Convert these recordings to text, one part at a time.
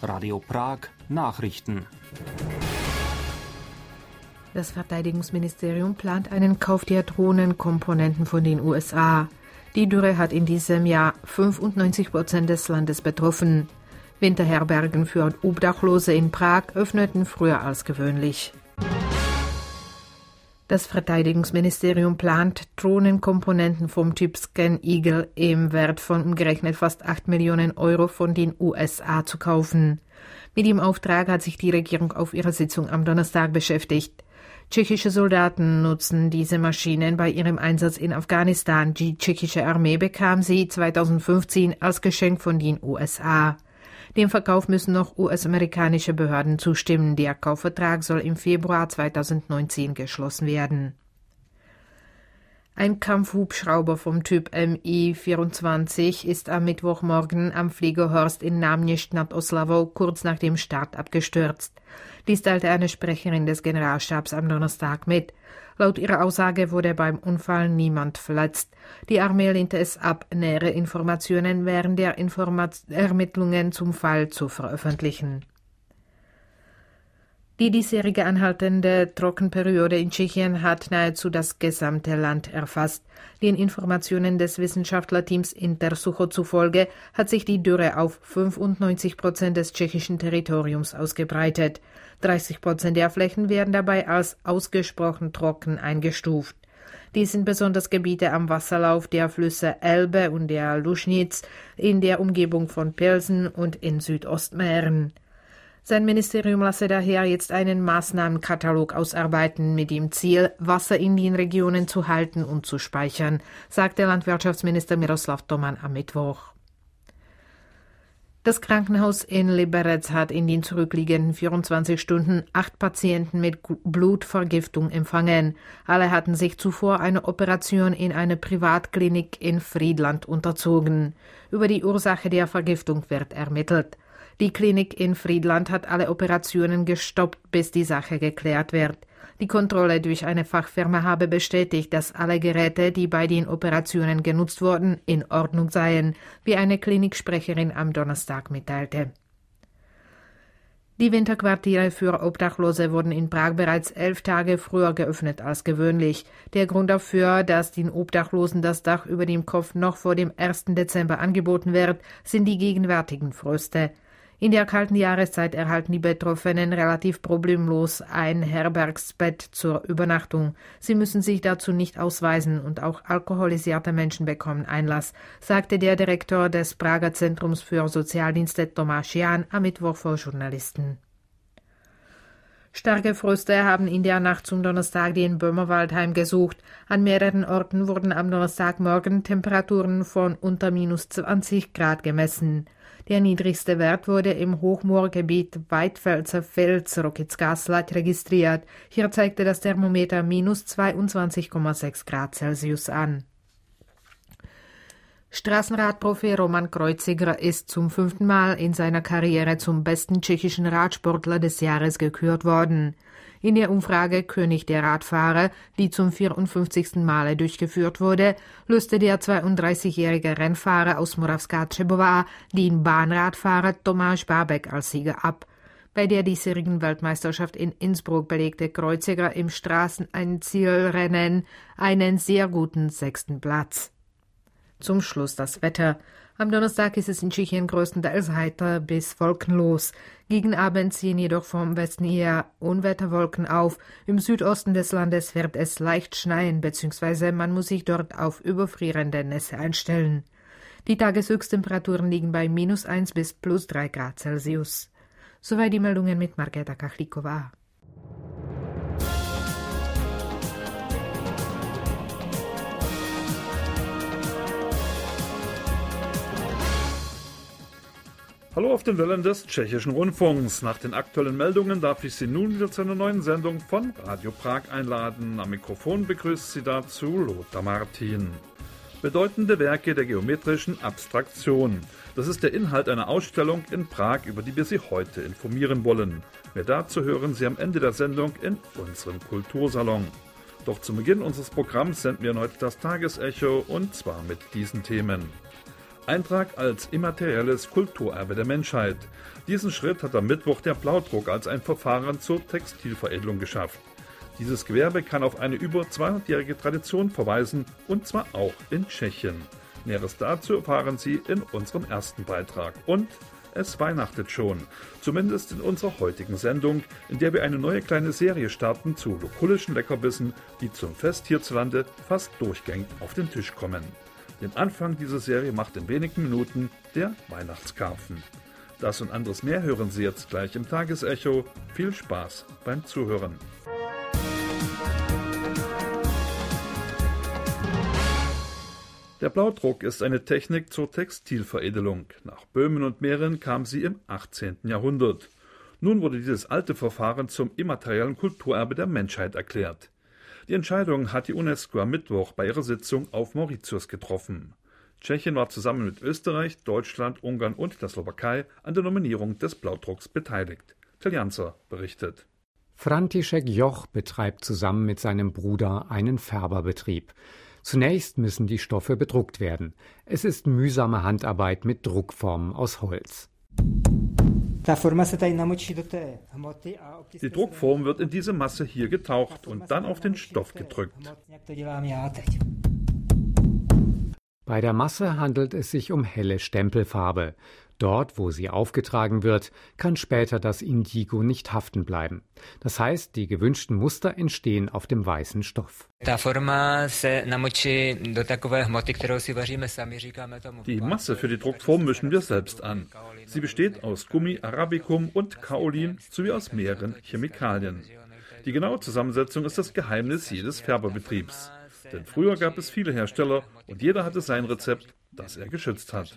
Radio Prag Nachrichten. Das Verteidigungsministerium plant einen Kauf der Drohnenkomponenten von den USA. Die Dürre hat in diesem Jahr 95% des Landes betroffen. Winterherbergen für Obdachlose in Prag öffneten früher als gewöhnlich. Das Verteidigungsministerium plant, Drohnenkomponenten vom Typ Scan Eagle im Wert von umgerechnet fast 8 Millionen Euro von den USA zu kaufen. Mit dem Auftrag hat sich die Regierung auf ihrer Sitzung am Donnerstag beschäftigt. Tschechische Soldaten nutzen diese Maschinen bei ihrem Einsatz in Afghanistan. Die tschechische Armee bekam sie 2015 als Geschenk von den USA. Dem Verkauf müssen noch US-amerikanische Behörden zustimmen. Der Kaufvertrag soll im Februar 2019 geschlossen werden. Ein Kampfhubschrauber vom Typ Mi-24 ist am Mittwochmorgen am Fliegerhorst in Náměšť nad Oslavou kurz nach dem Start abgestürzt. Dies teilte eine Sprecherin des Generalstabs am Donnerstag mit. Laut ihrer Aussage wurde beim Unfall niemand verletzt. Die Armee lehnte es ab, nähere Informationen während der Ermittlungen zum Fall zu veröffentlichen. Die diesjährige anhaltende Trockenperiode in Tschechien hat nahezu das gesamte Land erfasst. Den Informationen des Wissenschaftlerteams Intersucho zufolge hat sich die Dürre auf 95% des tschechischen Territoriums ausgebreitet. 30% der Flächen werden dabei als ausgesprochen trocken eingestuft. Dies sind besonders Gebiete am Wasserlauf der Flüsse Elbe und der Lužnic, in der Umgebung von Pilsen und in Südostmähren. Sein Ministerium lasse daher jetzt einen Maßnahmenkatalog ausarbeiten mit dem Ziel, Wasser in den Regionen zu halten und zu speichern, sagte Landwirtschaftsminister Miroslav Toman am Mittwoch. Das Krankenhaus in Liberec hat in den zurückliegenden 24 Stunden 8 Patienten mit Blutvergiftung empfangen. Alle hatten sich zuvor einer Operation in einer Privatklinik in Friedland unterzogen. Über die Ursache der Vergiftung wird ermittelt. Die Klinik in Friedland hat alle Operationen gestoppt, bis die Sache geklärt wird. Die Kontrolle durch eine Fachfirma habe bestätigt, dass alle Geräte, die bei den Operationen genutzt wurden, in Ordnung seien, wie eine Kliniksprecherin am Donnerstag mitteilte. Die Winterquartiere für Obdachlose wurden in Prag bereits 11 Tage früher geöffnet als gewöhnlich. Der Grund dafür, dass den Obdachlosen das Dach über dem Kopf noch vor dem 1. Dezember angeboten wird, sind die gegenwärtigen Fröste. In der kalten Jahreszeit erhalten die Betroffenen relativ problemlos ein Herbergsbett zur Übernachtung. Sie müssen sich dazu nicht ausweisen und auch alkoholisierte Menschen bekommen Einlass, sagte der Direktor des Prager Zentrums für Sozialdienste Tomáš Ján am Mittwoch vor Journalisten. Starke Fröste haben in der Nacht zum Donnerstag den Böhmerwald heimgesucht. An mehreren Orten wurden am Donnerstagmorgen Temperaturen von unter minus 20 Grad gemessen. Der niedrigste Wert wurde im Hochmoorgebiet Weitfelser Fels Rokycká Slať registriert. Hier zeigte das Thermometer minus 22,6 Grad Celsius an. Straßenradprofi Roman Kreuziger ist zum 5. Mal in seiner Karriere zum besten tschechischen Radsportler des Jahres gekürt worden. In der Umfrage König der Radfahrer, die zum 54. Male durchgeführt wurde, löste der 32-jährige Rennfahrer aus Moravská Třebová den Bahnradfahrer Tomáš Bábek als Sieger ab. Bei der diesjährigen Weltmeisterschaft in Innsbruck belegte Kreuziger im Straßeneinzielrennen einen sehr guten 6. Platz. Zum Schluss das Wetter. Am Donnerstag ist es in Tschechien größtenteils heiter bis wolkenlos. Gegen Abend ziehen jedoch vom Westen eher Unwetterwolken auf. Im Südosten des Landes wird es leicht schneien, bzw. man muss sich dort auf überfrierende Nässe einstellen. Die Tageshöchsttemperaturen liegen bei minus 1 bis plus 3 Grad Celsius. Soweit die Meldungen mit Markéta Kachlíková. Hallo auf den Wellen des Tschechischen Rundfunks. Nach den aktuellen Meldungen darf ich Sie nun wieder zu einer neuen Sendung von Radio Prag einladen. Am Mikrofon begrüßt Sie dazu Lothar Martin. Bedeutende Werke der geometrischen Abstraktion. Das ist der Inhalt einer Ausstellung in Prag, über die wir Sie heute informieren wollen. Mehr dazu hören Sie am Ende der Sendung in unserem Kultursalon. Doch zu Beginn unseres Programms senden wir heute das Tagesecho und zwar mit diesen Themen. Eintrag als immaterielles Kulturerbe der Menschheit. Diesen Schritt hat am Mittwoch der Blaudruck als ein Verfahren zur Textilveredelung geschafft. Dieses Gewerbe kann auf eine über 200-jährige Tradition verweisen, und zwar auch in Tschechien. Näheres dazu erfahren Sie in unserem ersten Beitrag. Und es weihnachtet schon, zumindest in unserer heutigen Sendung, in der wir eine neue kleine Serie starten zu lokulischen Leckerbissen, die zum Fest hierzulande fast durchgängig auf den Tisch kommen. Den Anfang dieser Serie macht in wenigen Minuten der Weihnachtskarpfen. Das und anderes mehr hören Sie jetzt gleich im Tagesecho. Viel Spaß beim Zuhören. Der Blaudruck ist eine Technik zur Textilveredelung. Nach Böhmen und Mähren kam sie im 18. Jahrhundert. Nun wurde dieses alte Verfahren zum immateriellen Kulturerbe der Menschheit erklärt. Die Entscheidung hat die UNESCO am Mittwoch bei ihrer Sitzung auf Mauritius getroffen. Tschechien war zusammen mit Österreich, Deutschland, Ungarn und der Slowakei an der Nominierung des Blaudrucks beteiligt. Teljanzer berichtet. František Joch betreibt zusammen mit seinem Bruder einen Färberbetrieb. Zunächst müssen die Stoffe bedruckt werden. Es ist mühsame Handarbeit mit Druckformen aus Holz. Die Druckform wird in diese Masse hier getaucht und dann auf den Stoff gedrückt. Bei der Masse handelt es sich um helle Stempelfarbe. Dort, wo sie aufgetragen wird, kann später das Indigo nicht haften bleiben. Das heißt, die gewünschten Muster entstehen auf dem weißen Stoff. Die Masse für die Druckform mischen wir selbst an. Sie besteht aus Gummi, Arabicum und Kaolin sowie aus mehreren Chemikalien. Die genaue Zusammensetzung ist das Geheimnis jedes Färberbetriebs. Denn früher gab es viele Hersteller und jeder hatte sein Rezept, das er geschützt hat.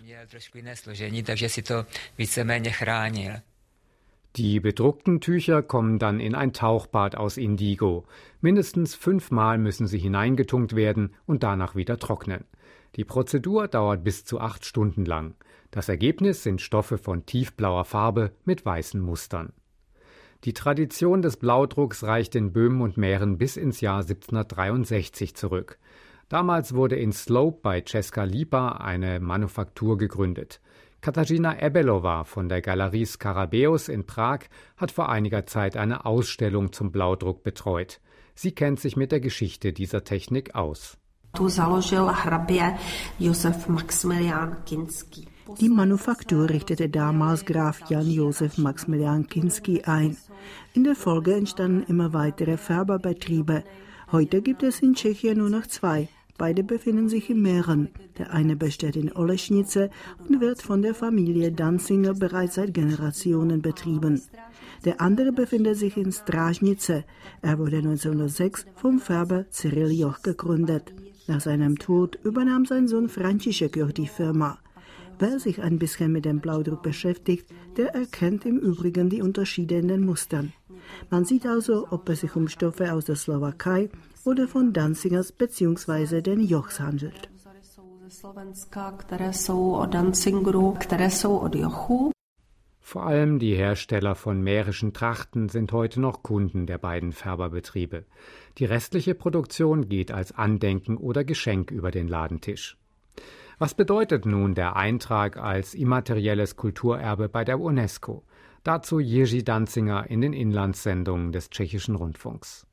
Die bedruckten Tücher kommen dann in ein Tauchbad aus Indigo. Mindestens 5 Mal müssen sie hineingetunkt werden und danach wieder trocknen. Die Prozedur dauert bis zu 8 Stunden lang. Das Ergebnis sind Stoffe von tiefblauer Farbe mit weißen Mustern. Die Tradition des Blaudrucks reicht in Böhmen und Mähren bis ins Jahr 1763 zurück. Damals wurde in Sloup bei Česká Lípa eine Manufaktur gegründet. Katarzyna Ebelová von der Galerie Skarabäus in Prag hat vor einiger Zeit eine Ausstellung zum Blaudruck betreut. Sie kennt sich mit der Geschichte dieser Technik aus. Die Manufaktur richtete damals Graf Jan Josef Maximilian Kinski ein. In der Folge entstanden immer weitere Färberbetriebe. Heute gibt es in Tschechien nur noch 2. Beide befinden sich in Mähren. Der eine besteht in Olešnice und wird von der Familie Danzinger bereits seit Generationen betrieben. Der andere befindet sich in Strážnice. Er wurde 1906 vom Färber Cyril Joch gegründet. Nach seinem Tod übernahm sein Sohn František Joch die Firma. Wer sich ein bisschen mit dem Blaudruck beschäftigt, der erkennt im Übrigen die Unterschiede in den Mustern. Man sieht also, ob es sich um Stoffe aus der Slowakei oder von Danzigers bzw. den Jochs handelt. Vor allem die Hersteller von mährischen Trachten sind heute noch Kunden der beiden Färberbetriebe. Die restliche Produktion geht als Andenken oder Geschenk über den Ladentisch. Was bedeutet nun der Eintrag als immaterielles Kulturerbe bei der UNESCO? Dazu Jiří Danzinger in den Inlandssendungen des Tschechischen Rundfunks.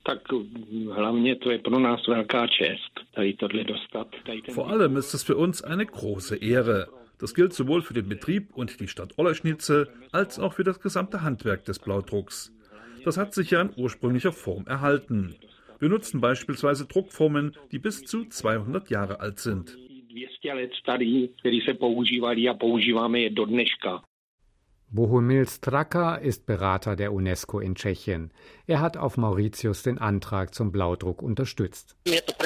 Vor allem ist es für uns eine große Ehre. Das gilt sowohl für den Betrieb und die Stadt Olešnice als auch für das gesamte Handwerk des Blaudrucks. Das hat sich ja in ursprünglicher Form erhalten. Wir nutzen beispielsweise Druckformen, die bis zu 200 Jahre alt sind. Bohumil Straka ist Berater der UNESCO in Tschechien. Er hat auf Mauritius den Antrag zum Blaudruck unterstützt.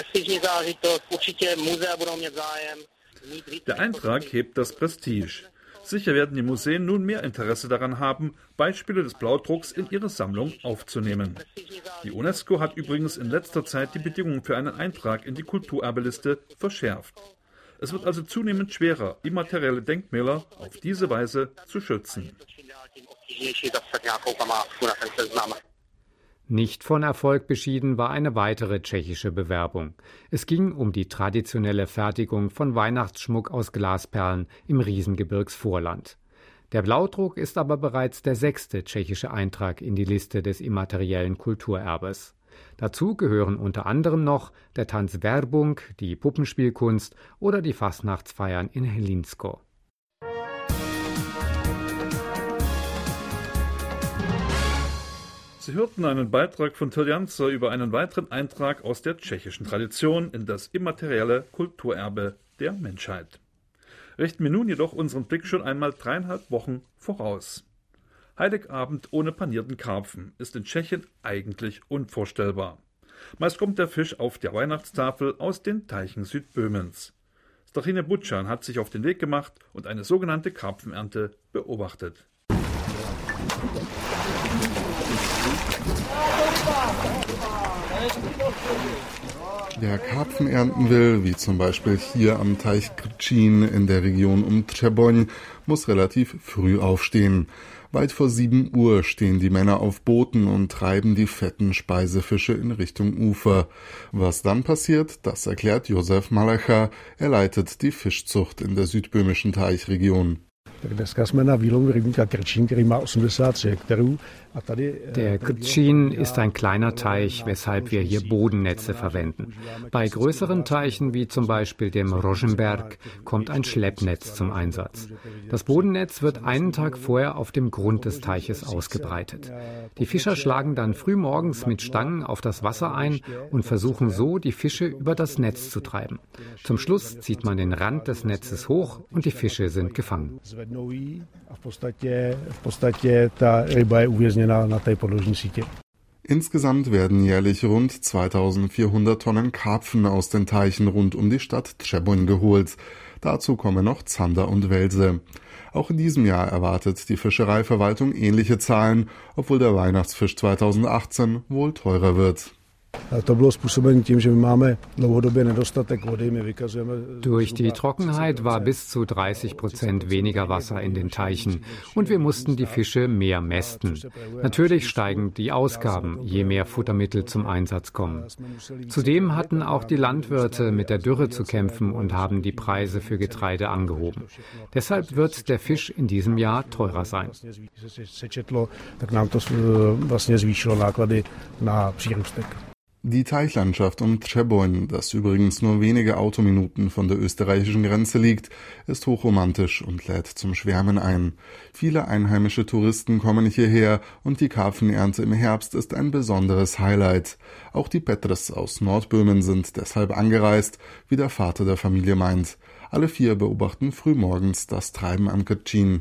Der Eintrag hebt das Prestige. Sicher werden die Museen nun mehr Interesse daran haben, Beispiele des Blaudrucks in ihre Sammlung aufzunehmen. Die UNESCO hat übrigens in letzter Zeit die Bedingungen für einen Eintrag in die Kulturerbeliste verschärft. Es wird also zunehmend schwerer, immaterielle Denkmäler auf diese Weise zu schützen. Nicht von Erfolg beschieden war eine weitere tschechische Bewerbung. Es ging um die traditionelle Fertigung von Weihnachtsschmuck aus Glasperlen im Riesengebirgsvorland. Der Blaudruck ist aber bereits der 6. tschechische Eintrag in die Liste des immateriellen Kulturerbes. Dazu gehören unter anderem noch der Tanz Werbung, die Puppenspielkunst oder die Fastnachtsfeiern in Hlinsko. Sie hörten einen Beitrag von Till Janzer über einen weiteren Eintrag aus der tschechischen Tradition in das immaterielle Kulturerbe der Menschheit. Richten wir nun jedoch unseren Blick schon einmal 3,5 Wochen voraus. Heiligabend ohne panierten Karpfen ist in Tschechien eigentlich unvorstellbar. Meist kommt der Fisch auf der Weihnachtstafel aus den Teichen Südböhmens. Stachine Butschan hat sich auf den Weg gemacht und eine sogenannte Karpfenernte beobachtet. Wer Karpfen ernten will, wie zum Beispiel hier am Teich Krčín in der Region um Třeboň, muss relativ früh aufstehen. Weit vor 7 Uhr stehen die Männer auf Booten und treiben die fetten Speisefische in Richtung Ufer. Was dann passiert, das erklärt Josef Malecha. Er leitet die Fischzucht in der südböhmischen Teichregion. Der Krčín ist ein kleiner Teich, weshalb wir hier Bodennetze verwenden. Bei größeren Teichen, wie zum Beispiel dem Rožmberk, kommt ein Schleppnetz zum Einsatz. Das Bodennetz wird einen Tag vorher auf dem Grund des Teiches ausgebreitet. Die Fischer schlagen dann frühmorgens mit Stangen auf das Wasser ein und versuchen so, die Fische über das Netz zu treiben. Zum Schluss zieht man den Rand des Netzes hoch und die Fische sind gefangen. Insgesamt werden jährlich rund 2400 Tonnen Karpfen aus den Teichen rund um die Stadt Třeboň geholt. Dazu kommen noch Zander und Welse. Auch in diesem Jahr erwartet die Fischereiverwaltung ähnliche Zahlen, obwohl der Weihnachtsfisch 2018 wohl teurer wird. Durch die Trockenheit war bis zu 30% weniger Wasser in den Teichen und wir mussten die Fische mehr mästen. Natürlich steigen die Ausgaben, je mehr Futtermittel zum Einsatz kommen. Zudem hatten auch die Landwirte mit der Dürre zu kämpfen und haben die Preise für Getreide angehoben. Deshalb wird der Fisch in diesem Jahr teurer sein. Die Teichlandschaft um Třeboň, das übrigens nur wenige Autominuten von der österreichischen Grenze liegt, ist hochromantisch und lädt zum Schwärmen ein. Viele einheimische Touristen kommen hierher und die Karpfenernte im Herbst ist ein besonderes Highlight. Auch die Petres aus Nordböhmen sind deshalb angereist, wie der Vater der Familie meint. Alle 4 beobachten frühmorgens das Treiben am Krčín.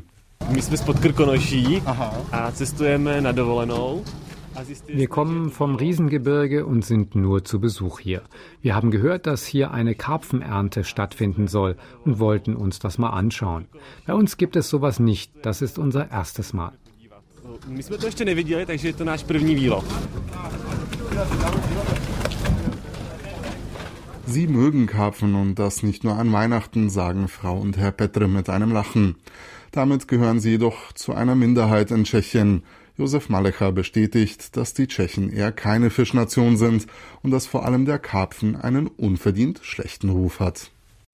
Wir kommen vom Riesengebirge und sind nur zu Besuch hier. Wir haben gehört, dass hier eine Karpfenernte stattfinden soll und wollten uns das mal anschauen. Bei uns gibt es sowas nicht, das ist unser erstes Mal. Sie mögen Karpfen und das nicht nur an Weihnachten, sagen Frau und Herr Petr mit einem Lachen. Damit gehören sie jedoch zu einer Minderheit in Tschechien. Josef Malecha bestätigt, dass die Tschechen eher keine Fischnation sind und dass vor allem der Karpfen einen unverdient schlechten Ruf hat.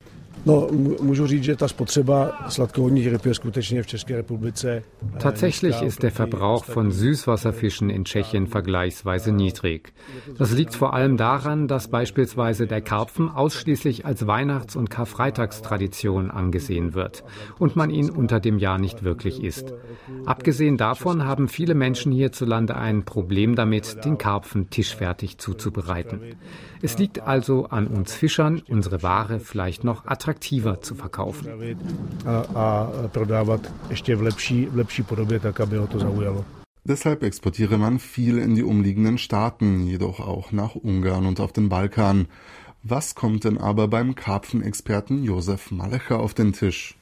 Tatsächlich ist der Verbrauch von Süßwasserfischen in Tschechien vergleichsweise niedrig. Das liegt vor allem daran, dass beispielsweise der Karpfen ausschließlich als Weihnachts- und Karfreitagstradition angesehen wird und man ihn unter dem Jahr nicht wirklich isst. Abgesehen davon haben viele Menschen hierzulande ein Problem damit, den Karpfen tischfertig zuzubereiten. Es liegt also an uns Fischern, unsere Ware vielleicht noch attraktiver zu verkaufen. Deshalb exportiere man viel in die umliegenden Staaten, jedoch auch nach Ungarn und auf den Balkan. Was kommt denn aber beim Karpfenexperten Josef Malecha auf den Tisch?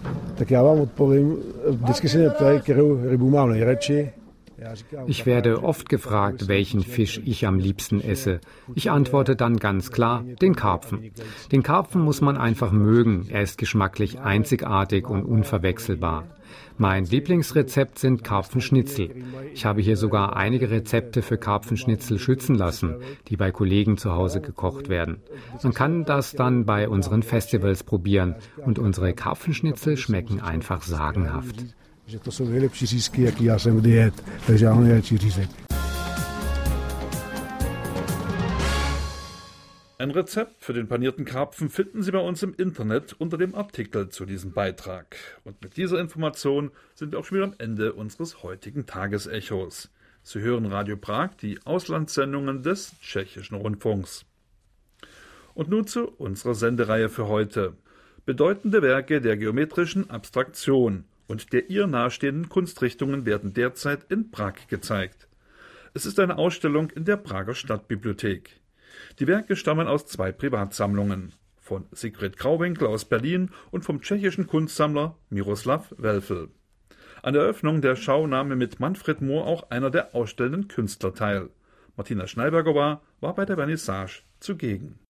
Ich werde oft gefragt, welchen Fisch ich am liebsten esse. Ich antworte dann ganz klar, den Karpfen. Den Karpfen muss man einfach mögen. Er ist geschmacklich einzigartig und unverwechselbar. Mein Lieblingsrezept sind Karpfenschnitzel. Ich habe hier sogar einige Rezepte für Karpfenschnitzel schützen lassen, die bei Kollegen zu Hause gekocht werden. Man kann das dann bei unseren Festivals probieren und unsere Karpfenschnitzel schmecken einfach sagenhaft. Ein Rezept für den panierten Karpfen finden Sie bei uns im Internet unter dem Artikel zu diesem Beitrag. Und mit dieser Information sind wir auch schon wieder am Ende unseres heutigen Tagesechos. Sie hören Radio Prag, die Auslandssendungen des Tschechischen Rundfunks. Und nun zu unserer Sendereihe für heute. Bedeutende Werke der geometrischen Abstraktion und der ihr nahestehenden Kunstrichtungen werden derzeit in Prag gezeigt. Es ist eine Ausstellung in der Prager Stadtbibliothek. Die Werke stammen aus 2 Privatsammlungen, von Sigrid Grauwinkel aus Berlin und vom tschechischen Kunstsammler Miroslav Welfl. An der Eröffnung der Schau nahm mit Manfred Mohr auch einer der ausstellenden Künstler teil. Martina Schneiberger war bei der Vernissage zugegen.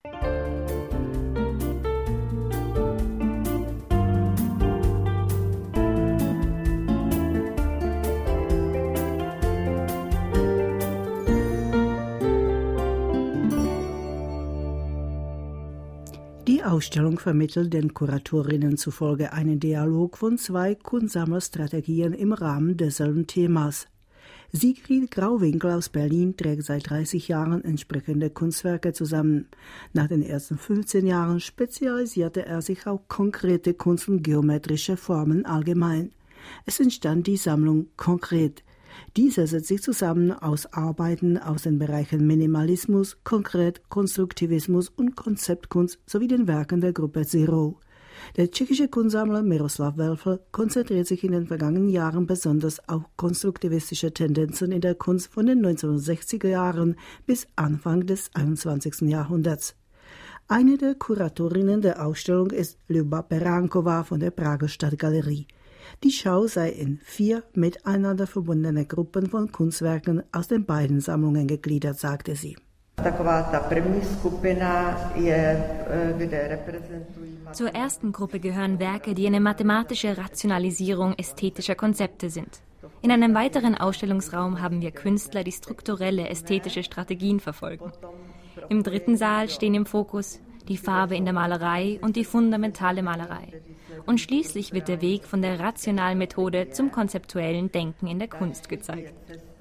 Die Ausstellung vermittelt den Kuratorinnen zufolge einen Dialog von 2 Kunstsammlerstrategien im Rahmen desselben Themas. Sigrid Grauwinkel aus Berlin trägt seit 30 Jahren entsprechende Kunstwerke zusammen. Nach den ersten 15 Jahren spezialisierte er sich auf konkrete Kunst und geometrische Formen allgemein. Es entstand die Sammlung Konkret. Diese setzt sich zusammen aus Arbeiten aus den Bereichen Minimalismus, Konkret, Konstruktivismus und Konzeptkunst sowie den Werken der Gruppe Zero. Der tschechische Kunstsammler Miroslav Welfl konzentriert sich in den vergangenen Jahren besonders auf konstruktivistische Tendenzen in der Kunst von den 1960er Jahren bis Anfang des 21. Jahrhunderts. Eine der Kuratorinnen der Ausstellung ist Luba Berankova von der Prager Stadtgalerie. Die Schau sei in 4 miteinander verbundene Gruppen von Kunstwerken aus den beiden Sammlungen gegliedert, sagte sie. Zur ersten Gruppe gehören Werke, die eine mathematische Rationalisierung ästhetischer Konzepte sind. In einem weiteren Ausstellungsraum haben wir Künstler, die strukturelle ästhetische Strategien verfolgen. Im 3. Saal stehen im Fokus die Farbe in der Malerei und die fundamentale Malerei. Und schließlich wird der Weg von der rationalen Methode zum konzeptuellen Denken in der Kunst gezeigt.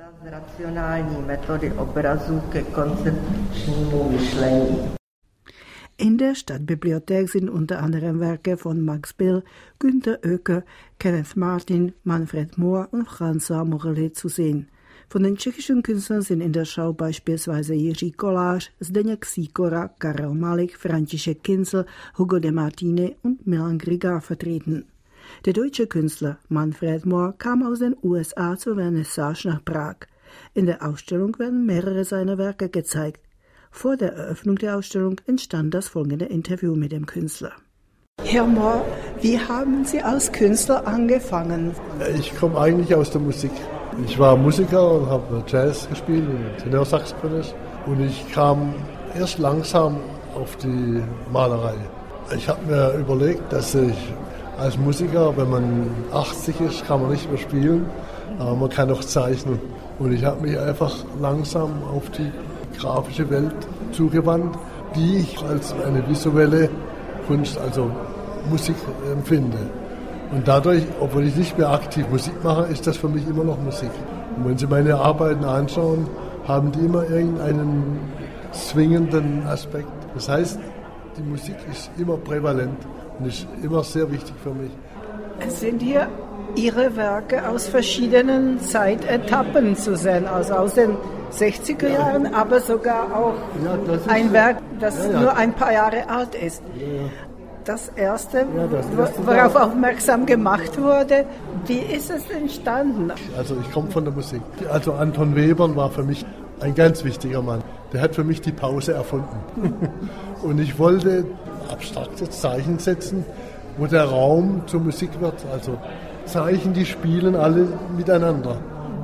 In der Stadtbibliothek sind unter anderem Werke von Max Bill, Günter Oecker, Kenneth Martin, Manfred Mohr und François Morellet zu sehen. Von den tschechischen Künstlern sind in der Schau beispielsweise Jiří Kolář, Zdeněk Sýkora, Karel Malik, František Kinzel, Hugo de Martine und Milan Grigar vertreten. Der deutsche Künstler Manfred Mohr kam aus den USA zur Vernissage nach Prag. In der Ausstellung werden mehrere seiner Werke gezeigt. Vor der Eröffnung der Ausstellung entstand das folgende Interview mit dem Künstler. Herr Mohr, wie haben Sie als Künstler angefangen? Ich komme eigentlich aus der Musik. Ich war Musiker und habe Jazz gespielt, Tenorsaxophonist. Und ich kam erst langsam auf die Malerei. Ich habe mir überlegt, dass ich als Musiker, wenn man 80 ist, kann man nicht mehr spielen, aber man kann auch zeichnen. Und ich habe mich einfach langsam auf die grafische Welt zugewandt, die ich als eine visuelle Kunst, also Musik empfinde. Und dadurch, obwohl ich nicht mehr aktiv Musik mache, ist das für mich immer noch Musik. Und wenn Sie meine Arbeiten anschauen, haben die immer irgendeinen zwingenden Aspekt. Das heißt, die Musik ist immer prävalent und ist immer sehr wichtig für mich. Es sind hier Ihre Werke aus verschiedenen Zeitetappen zu sehen, also aus den 60er Jahren, aber sogar auch ein Werk, das nur ein paar Jahre alt ist. Das erste, worauf aufmerksam gemacht wurde, wie ist es entstanden? Also ich komme von der Musik. Also Anton Webern war für mich ein ganz wichtiger Mann. Der hat für mich die Pause erfunden. Und ich wollte abstrakte Zeichen setzen, wo der Raum zur Musik wird. Also Zeichen, die spielen alle miteinander.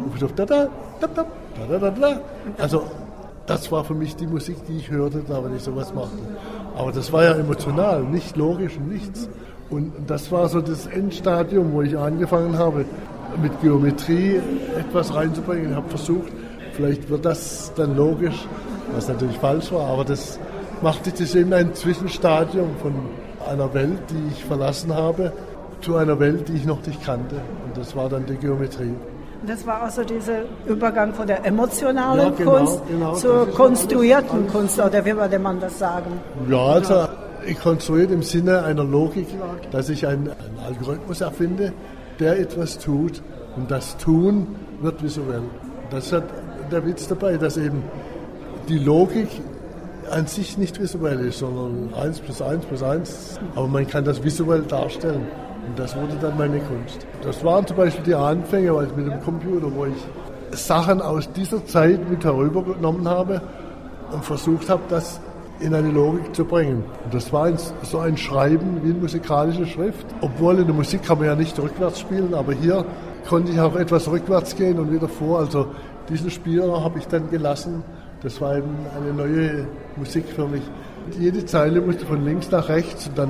Also das war für mich die Musik, die ich hörte, da wenn ich sowas machte. Aber das war ja emotional, nicht logisch, nichts. Und das war so das Endstadium, wo ich angefangen habe, mit Geometrie etwas reinzubringen. Ich habe versucht, vielleicht wird das dann logisch, was natürlich falsch war, aber das machte das eben ein Zwischenstadium von einer Welt, die ich verlassen habe, zu einer Welt, die ich noch nicht kannte. Und das war dann die Geometrie. Das war also dieser Übergang von der emotionalen Kunst zur konstruierten Kunst, oder wie würde man das sagen? Ja, also konstruiert im Sinne einer Logik, dass ich einen Algorithmus erfinde, der etwas tut und das Tun wird visuell. Das hat der Witz dabei, dass eben die Logik an sich nicht visuell ist, sondern 1 + 1 + 1, aber man kann das visuell darstellen. Und das wurde dann meine Kunst. Das waren zum Beispiel die Anfänge mit dem Computer, wo ich Sachen aus dieser Zeit mit herübergenommen habe und versucht habe, das in eine Logik zu bringen. Und das war so ein Schreiben wie eine musikalische Schrift. Obwohl in der Musik kann man ja nicht rückwärts spielen, aber hier konnte ich auch etwas rückwärts gehen und wieder vor. Also diesen Spieler habe ich dann gelassen. Das war eben eine neue Musik für mich. Jede Zeile musste von links nach rechts und dann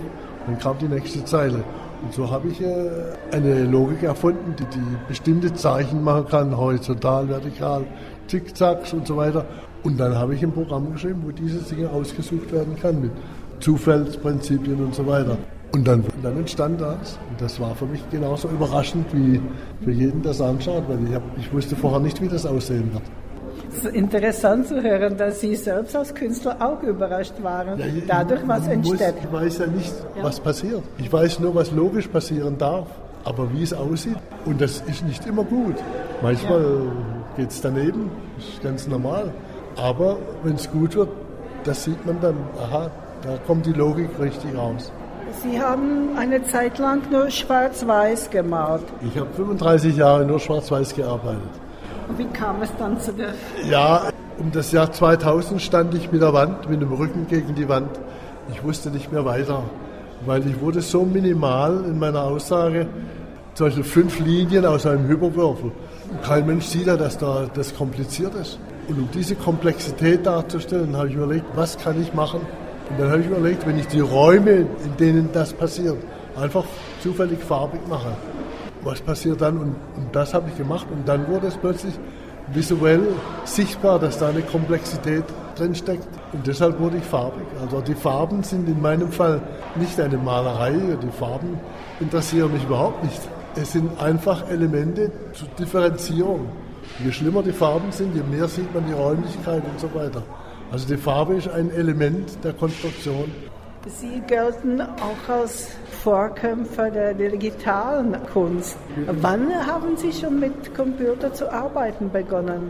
kam die nächste Zeile. Und so habe ich eine Logik erfunden, die bestimmte Zeichen machen kann, horizontal, vertikal, Zickzacks und so weiter. Und dann habe ich ein Programm geschrieben, wo diese Dinge ausgesucht werden kann mit Zufallsprinzipien und so weiter. Und dann entstand das. Und das war für mich genauso überraschend wie für jeden, der es anschaut, weil ich wusste vorher nicht, wie das aussehen wird. Es ist interessant zu hören, dass Sie selbst als Künstler auch überrascht waren, dadurch was entsteht. Ich weiß ja nicht, was passiert. Ich weiß nur, was logisch passieren darf, aber wie es aussieht. Und das ist nicht immer gut. Manchmal geht es daneben, das ist ganz normal. Aber wenn es gut wird, das sieht man dann, aha, da kommt die Logik richtig raus. Sie haben eine Zeit lang nur schwarz-weiß gemalt. Ich habe 35 Jahre nur schwarz-weiß gearbeitet. Und wie kam es dann zu der... Ja, um das Jahr 2000 stand ich mit der Wand, mit dem Rücken gegen die Wand. Ich wusste nicht mehr weiter, weil ich wurde so minimal in meiner Aussage, zum Beispiel 5 Linien aus einem Hyperwürfel. Kein Mensch sieht ja, dass das kompliziert ist. Und um diese Komplexität darzustellen, habe ich überlegt, was kann ich machen? Und dann habe ich überlegt, wenn ich die Räume, in denen das passiert, einfach zufällig farbig mache, was passiert dann? Und das habe ich gemacht. Und dann wurde es plötzlich visuell sichtbar, dass da eine Komplexität drinsteckt. Und deshalb wurde ich farbig. Also die Farben sind in meinem Fall nicht eine Malerei. Die Farben interessieren mich überhaupt nicht. Es sind einfach Elemente zur Differenzierung. Je schlimmer die Farben sind, je mehr sieht man die Räumlichkeit und so weiter. Also die Farbe ist ein Element der Konstruktion. Sie gelten auch als Vorkämpfer der digitalen Kunst. Wann haben Sie schon mit Computer zu arbeiten begonnen?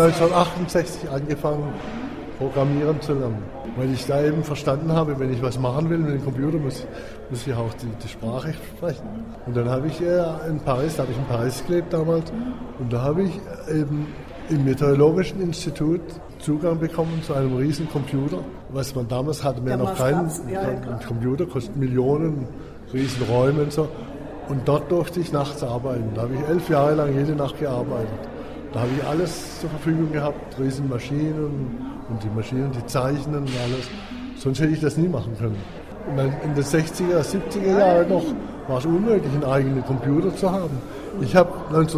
1968 angefangen, programmieren zu lernen. Weil ich da eben verstanden habe, wenn ich was machen will mit dem Computer, muss ich auch die Sprache sprechen. Und dann habe ich in Paris gelebt damals, und da habe ich eben im Meteorologischen Institut Zugang bekommen zu einem riesen Computer, was man damals hatte. Wir noch keinen Computer, kostet Millionen, riesen Räume und so. Und dort durfte ich nachts arbeiten. Da habe ich 11 Jahre lang jede Nacht gearbeitet. Da habe ich alles zur Verfügung gehabt, riesen Maschinen und die Maschinen, die zeichnen und alles. Sonst hätte ich das nie machen können. Und dann in den 60er, 70er Jahren noch war es unmöglich, einen eigenen Computer zu haben. Ich habe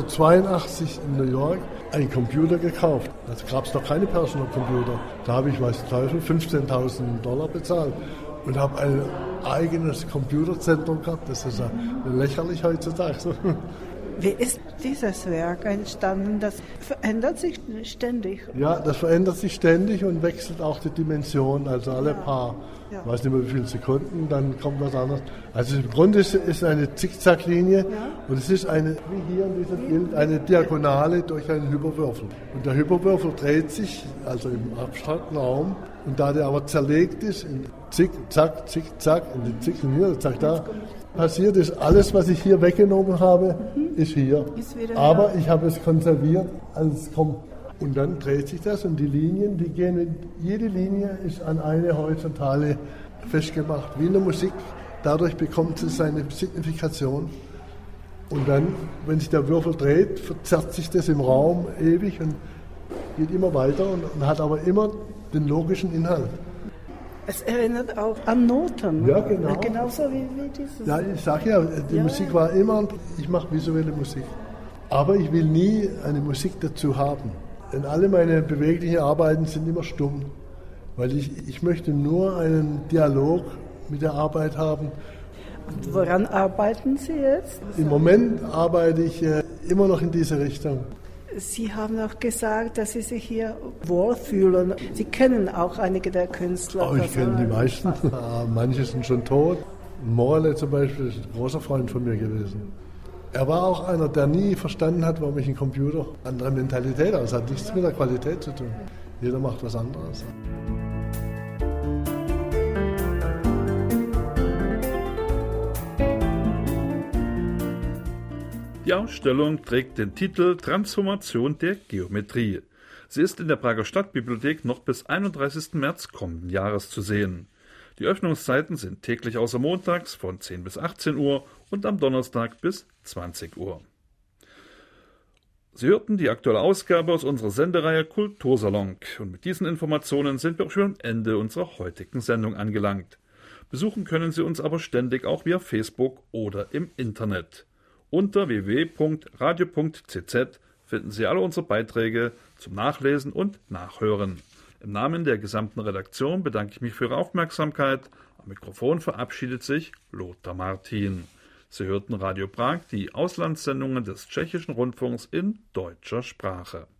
1982 in New York einen Computer gekauft. Da gab es noch keine Personal Computer. Da habe ich, $15.000 bezahlt und habe ein eigenes Computerzentrum gehabt. Das ist ja lächerlich heutzutage. Wie ist dieses Werk entstanden? Das verändert sich ständig. Ja, das verändert sich ständig und wechselt auch die Dimension. Also alle paar, ich weiß nicht mehr wie viele Sekunden, dann kommt was anderes. Also im Grunde ist eine Zickzacklinie und es ist wie hier in diesem Bild, eine Diagonale durch einen Hyperwürfel. Und der Hyperwürfel dreht sich, also im abstrakten Raum, und da der aber zerlegt ist in Zick, Zack, Zick, Zack, in den Zicken hier, Zack, da, passiert ist, alles, was ich hier weggenommen habe, ist hier. Aber ich habe es konserviert, als es kommt. Und dann dreht sich das und die Linien, jede Linie ist an eine Horizontale festgemacht, wie in der Musik. Dadurch bekommt es seine Signifikation. Und dann, wenn sich der Würfel dreht, verzerrt sich das im Raum ewig und geht immer weiter und hat aber immer den logischen Inhalt. Es erinnert auch an Noten. Ja, genau. Genauso wie dieses. Ja, ich sage ja, die Musik war immer, ich mache visuelle Musik. Aber ich will nie eine Musik dazu haben. Denn alle meine beweglichen Arbeiten sind immer stumm. Weil ich möchte nur einen Dialog mit der Arbeit haben. Und woran arbeiten Sie jetzt? Im Moment arbeite ich immer noch in diese Richtung. Sie haben auch gesagt, dass Sie sich hier wohlfühlen. Sie kennen auch einige der Künstler. Oh, ich kenne die meisten. Manche sind schon tot. Morale zum Beispiel ist ein großer Freund von mir gewesen. Er war auch einer, der nie verstanden hat, warum ich ein Computer andere Mentalität hat. Das hat nichts mit der Qualität zu tun. Jeder macht was anderes. Die Ausstellung trägt den Titel Transformation der Geometrie. Sie ist in der Prager Stadtbibliothek noch bis 31. März kommenden Jahres zu sehen. Die Öffnungszeiten sind täglich außer montags von 10 bis 18 Uhr und am Donnerstag bis 20 Uhr. Sie hörten die aktuelle Ausgabe aus unserer Sendereihe Kultursalon. Und mit diesen Informationen sind wir auch schon am Ende unserer heutigen Sendung angelangt. Besuchen können Sie uns aber ständig auch via Facebook oder im Internet. Unter www.radio.cz finden Sie alle unsere Beiträge zum Nachlesen und Nachhören. Im Namen der gesamten Redaktion bedanke ich mich für Ihre Aufmerksamkeit. Am Mikrofon verabschiedet sich Lothar Martin. Sie hörten Radio Prag, die Auslandssendungen des Tschechischen Rundfunks in deutscher Sprache.